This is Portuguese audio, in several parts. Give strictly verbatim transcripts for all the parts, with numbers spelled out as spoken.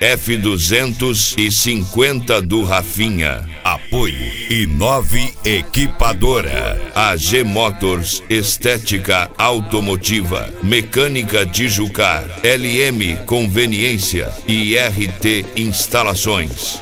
F duzentos e cinquenta do Rafinha. Apoio Inove Equipadora, A G Motors Estética Automotiva, Mecânica Tijucar, L M Conveniência e R T Instalações.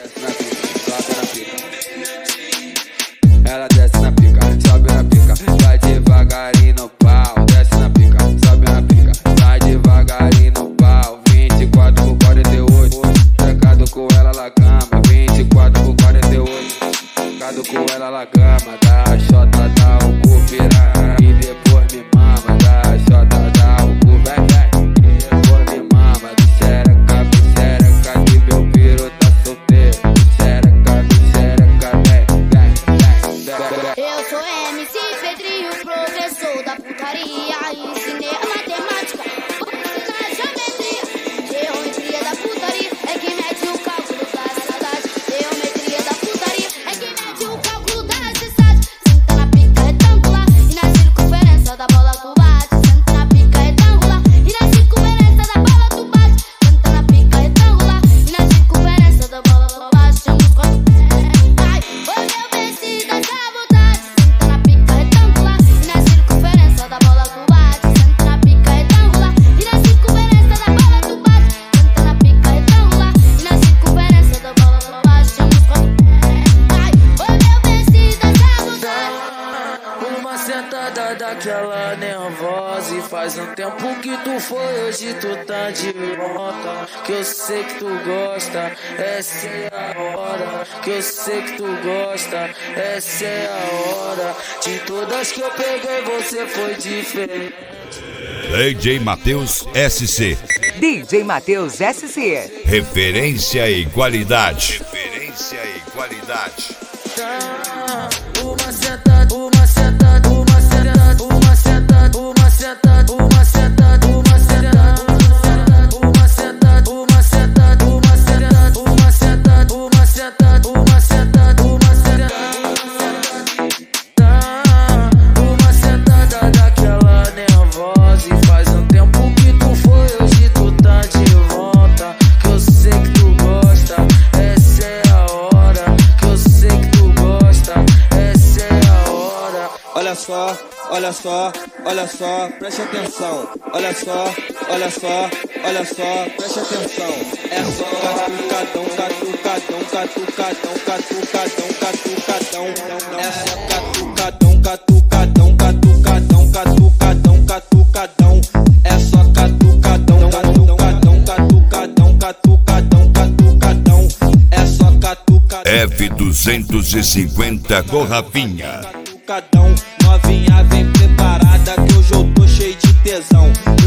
Ela desce na pica, sobe na pica, vai devagarinho no pau. Desce na pica, sobe na pica, vai devagarinho no pau. vinte e quatro por quarenta e oito, pecado com ela na cama. vinte e quatro por quarenta e oito, pecado com ela na cama. Dá a xota, dá o cu, piranha, e depois me mama. Dá a xota, dá o cu, vai, vai, e depois me mama. Xereca, xereca, que meu piro tá solteiro. Xereca, xereca, vem, vem, vem. Eu sou M C Pedrinho, professor da putaria. Ensinei a matemática na geometria. Geometria da putaria é que mede o cálculo da cidade. Geometria da putaria é que mede o cálculo da cidade. Senta na pica retangular e na circunferência da bola tu bate. Senta na pica retangular e na circunferência da bola tu bate. Senta na pica retangular e na circunferência da bola tu bate. Chama os quatro pés. Ai, hoje eu venci dessa vontade. Senta na pica retangular e na circunferência da bola tu bate. Senta na pica retangular e na circunferência da bola tu bate. Senta na pica retangular e na circunferência da bola tu bate. Chama os quatro pés. Ai, hoje eu venci dessa vontade. Uma sentada daquela nervosa e faz um tempo que tu foi, hoje tu tá de volta. Que eu sei que tu gosta, essa é a hora. Que eu sei que tu gosta, essa é a hora. De todas que eu peguei você foi diferente. D J Matheus S C. D J Matheus S C. Referência e qualidade. Referência e qualidade. Uma sentada, uma sentada, uma sentada, uma sentada, uma sentada, uma sentada, uma sentada, uma sentada, uma sentada, uma sentada, uma sentada, uma sentada, uma sentada, uma sentada, uma sentada daquela nervosa e faz um tempo que tu foi, hoje tu tá de volta. Que eu sei que tu gosta, essa é a hora. Que eu sei que tu gosta, essa é a hora. Olha só, olha só, olha só, preste atenção. Olha só, olha só, olha só, preste atenção. É só catucadão, catucadão, catucadão, catucadão, catucadão. É só catucadão, catucadão, catucadão, catucadão, catucadão. É só catucadão, catucadão, catucadão, catucadão, catucadão. É só catucadão. F duzentos e cinquenta do Rafinha. Catucadão, novinha vem preparada que hoje eu tô cheio de tesão.